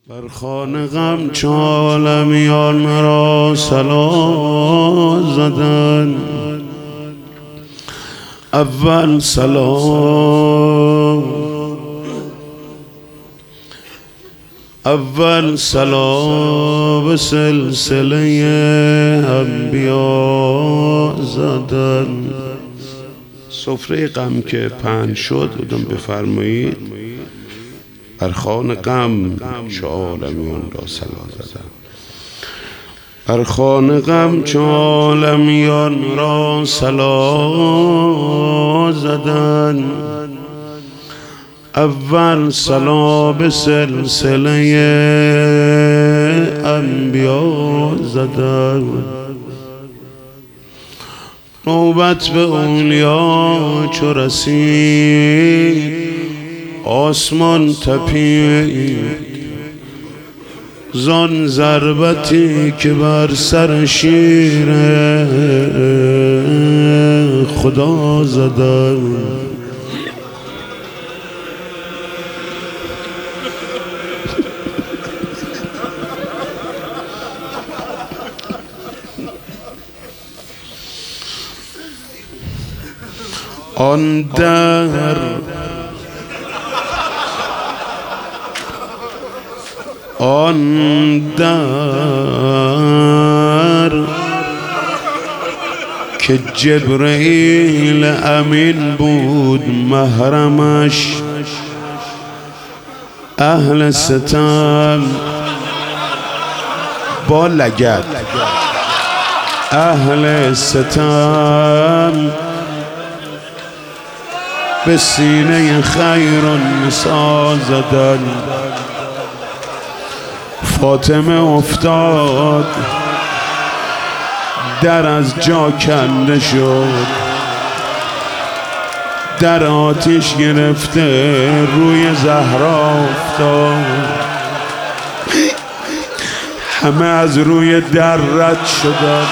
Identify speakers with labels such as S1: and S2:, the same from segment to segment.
S1: بر خانه غم عالمیان را سلام زدن. اول سلام به سلسله انبیا زدن. سفره غم که پهن شد بودم بفرمایید بر خانه غم عالمیان را سلام زدن. بر خانه غم عالمیان را سلام زدن. اول سلام به سلسله انبیا زدن. نوبت به اولیا چو رسید آسمان تپید زان ضربتی که بر سر شیر خدا زدن. آن در که جبرئیل امین بود محرمش، اهل ستم با لگد اهل ستم به سینه خیر النساء زدن. فاطمه افتاد در از جا کنده شد، در آتش گرفته روی زهرا افتاد. همه از روی در رد شدند.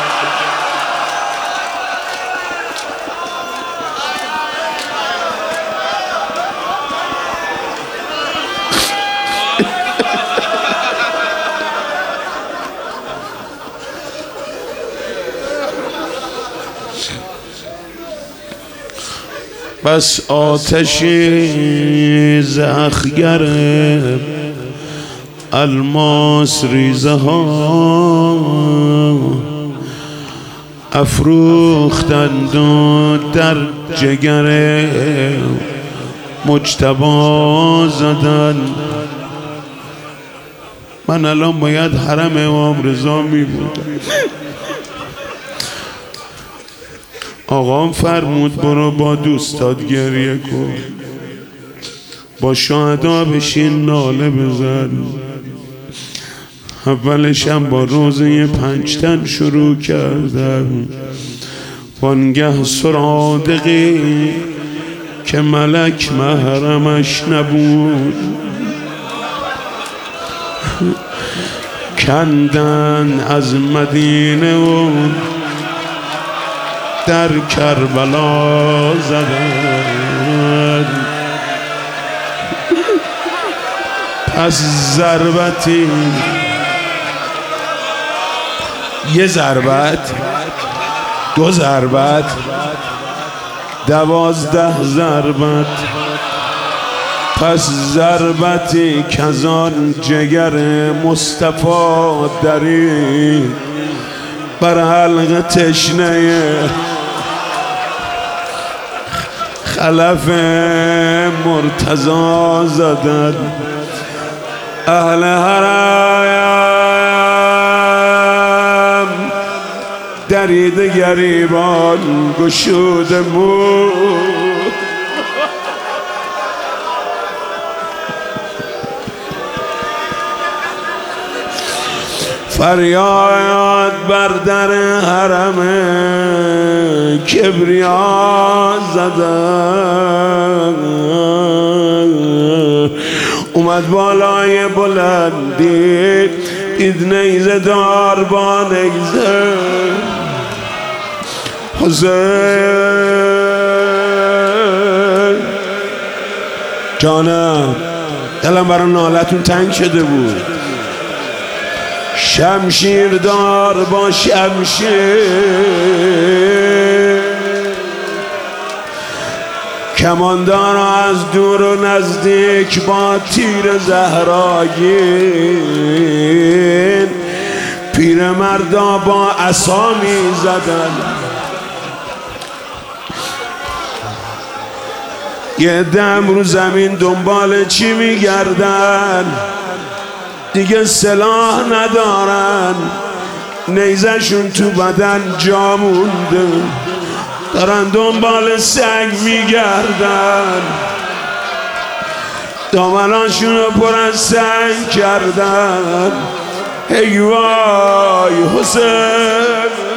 S1: بس آتشی ز اخگر الماس ریزه ها افروختند و در جگر مجتبی زدن. من الان باید حرم امام رضا می بودم. آقام فرمود برو با دوستات گریه کن، با شهدا بشین ناله بزن. اولشم با روزه 5 تن شروع کردم. وانگه سرادقی که ملک محرمش نبود کندن از مدینه و در کربلا زدن. پس ضربتی یه ضربت 2 ضربت 12 ضربت. پس ضربتی کزان جگر مصطفی دری بر حلق تشنه خلف مرتضی زدن. اهل حرم درید گریبان گشود مو فریاد بر در حرم کبریا زدن. اومد بالای بلندی دید نیزه دار با نیزه حسین جانم دلم برای نالتون تنگ شده بود. شمشیر دار با شمشیر، کماندار از دور و نزدیک با تیر زهراگین، پیرمردا با عصا می زدن. یه دم رو زمین دنبال چی می گردن، دیگه سلاح ندارن، نیزشون تو بدن جا مونده، دارن دنبال سنگ میگردن، دامناشون رو پر از سنگ کردن. ای وای حسین